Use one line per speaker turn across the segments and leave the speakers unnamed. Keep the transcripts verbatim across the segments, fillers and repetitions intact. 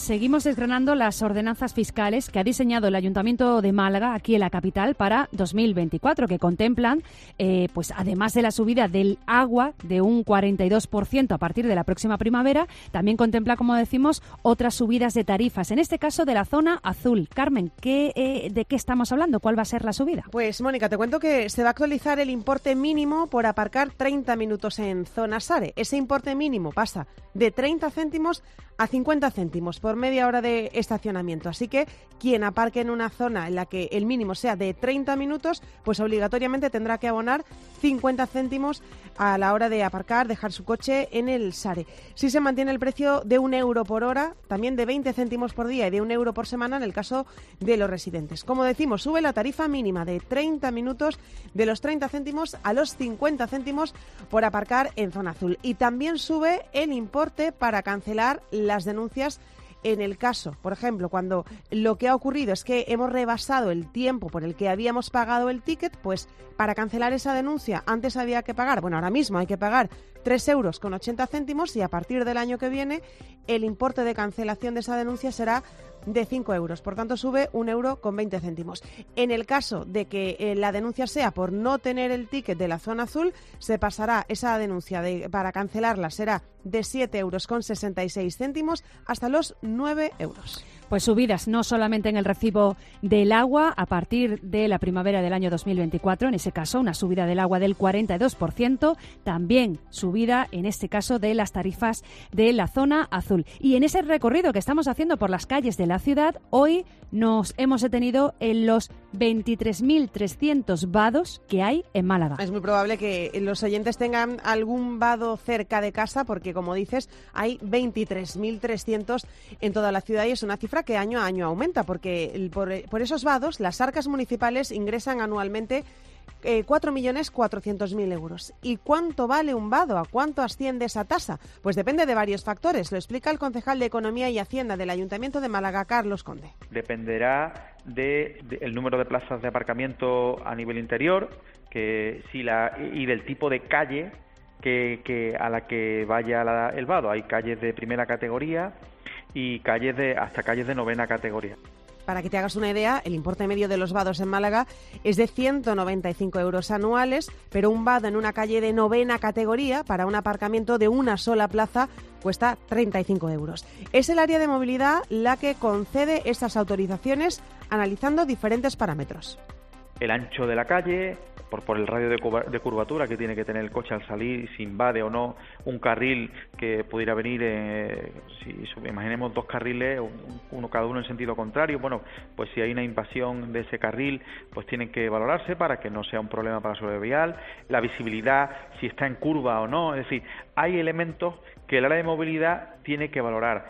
Seguimos desgranando las ordenanzas fiscales que ha diseñado el Ayuntamiento de Málaga, aquí en la capital, para dos mil veinticuatro, que contemplan, eh, pues además de la subida del agua de un cuarenta y dos por ciento a partir de la próxima primavera, también contempla, como decimos, otras subidas de tarifas, en este caso de la zona azul. Carmen, ¿qué, eh, ¿de qué estamos hablando? ¿Cuál va a ser la subida?
Pues, Mónica, te cuento que se va a actualizar el importe mínimo por aparcar treinta minutos en zona SARE. Ese importe mínimo pasa de treinta céntimos a cincuenta céntimos por media hora de estacionamiento. Así que quien aparque en una zona en la que el mínimo sea de treinta minutos, pues obligatoriamente tendrá que abonar cincuenta céntimos a la hora de aparcar, dejar su coche en el SARE. Si se mantiene el precio de un euro por hora, también de veinte céntimos por día y de un euro por semana en el caso de los residentes. Como decimos, sube la tarifa mínima de treinta minutos de los treinta céntimos a los cincuenta céntimos por aparcar en zona azul. Y también sube el importe para cancelar las denuncias en el caso, por ejemplo, cuando lo que ha ocurrido es que hemos rebasado el tiempo por el que habíamos pagado el ticket, pues para cancelar esa denuncia antes había que pagar, bueno, ahora mismo hay que pagar tres euros con ochenta céntimos y a partir del año que viene el importe de cancelación de esa denuncia será de cinco euros, por tanto sube un euro con veinte céntimos. En el caso de que eh, la denuncia sea por no tener el ticket de la zona azul, se pasará esa denuncia de, para cancelarla será de siete euros con sesenta y seis céntimos hasta los nueve euros.
Pues subidas no solamente en el recibo del agua a partir de la primavera del año dos mil veinticuatro, en ese caso una subida del agua del cuarenta y dos por ciento, también subida en este caso de las tarifas de la zona azul. Y en ese recorrido que estamos haciendo por las calles de la ciudad, hoy nos hemos detenido en los veintitrés mil trescientos vados que hay en Málaga.
Es muy probable que los oyentes tengan algún vado cerca de casa porque, como dices, hay veintitrés mil trescientos en toda la ciudad y es una cifra que año a año aumenta porque por, por esos vados las arcas municipales ingresan anualmente eh, cuatro millones cuatrocientos mil euros. ¿Y cuánto vale un vado? ¿A cuánto asciende esa tasa? Pues depende de varios factores. Lo explica el concejal de Economía y Hacienda del Ayuntamiento de Málaga, Carlos Conde.
Dependerá del de, de número de plazas de aparcamiento a nivel interior que si la y del tipo de calle que, que a la que vaya la, el vado. Hay calles de primera categoría y calles de hasta calles de novena categoría.
Para que te hagas una idea, el importe medio de los vados en Málaga es de ciento noventa y cinco euros anuales, pero un vado en una calle de novena categoría para un aparcamiento de una sola plaza cuesta treinta y cinco euros. Es el área de movilidad la que concede estas autorizaciones analizando diferentes parámetros.
El ancho de la calle, por, por el radio de, curva, de curvatura que tiene que tener el coche al salir, si invade o no un carril que pudiera venir, eh, si imaginemos dos carriles, uno cada uno en sentido contrario, bueno, pues si hay una invasión de ese carril, pues tienen que valorarse para que no sea un problema para la seguridad vial, la visibilidad, si está en curva o no, es decir, hay elementos que el área de movilidad tiene que valorar.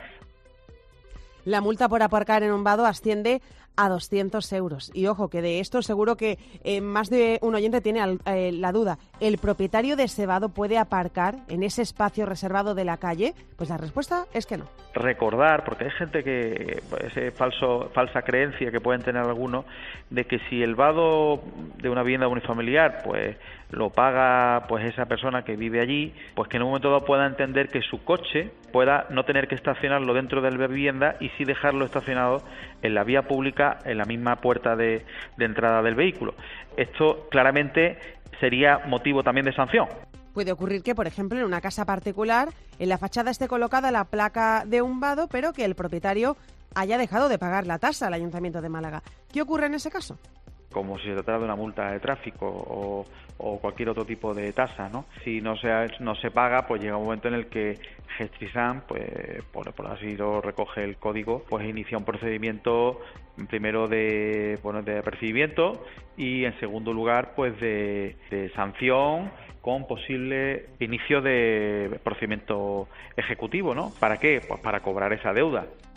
La multa por aparcar en un vado asciende a doscientos euros. Y ojo, que de esto seguro que eh, más de un oyente tiene al, eh, la duda. ¿El propietario de ese vado puede aparcar en ese espacio reservado de la calle? Pues la respuesta es que no.
Recordar, porque hay gente que, ese falso, falsa creencia que pueden tener algunos, de que si el vado de una vivienda unifamiliar, pues lo paga pues esa persona que vive allí, pues que en un momento dado pueda entender que su coche pueda no tener que estacionarlo dentro de la vivienda y sí dejarlo estacionado en la vía pública, en la misma puerta de, de entrada del vehículo. Esto claramente sería motivo también de sanción.
Puede ocurrir que, por ejemplo, en una casa particular, en la fachada esté colocada la placa de un vado, pero que el propietario haya dejado de pagar la tasa al Ayuntamiento de Málaga. ¿Qué ocurre en ese caso?
Como si se tratara de una multa de tráfico o, o cualquier otro tipo de tasa, ¿no? Si no se, no se paga, pues llega un momento en el que Gestisam, pues por, por así lo recoge el código, pues inicia un procedimiento primero de, bueno, de apercibimiento y en segundo lugar pues de, de sanción con posible inicio de procedimiento ejecutivo, ¿no? ¿Para qué? Pues para cobrar esa deuda.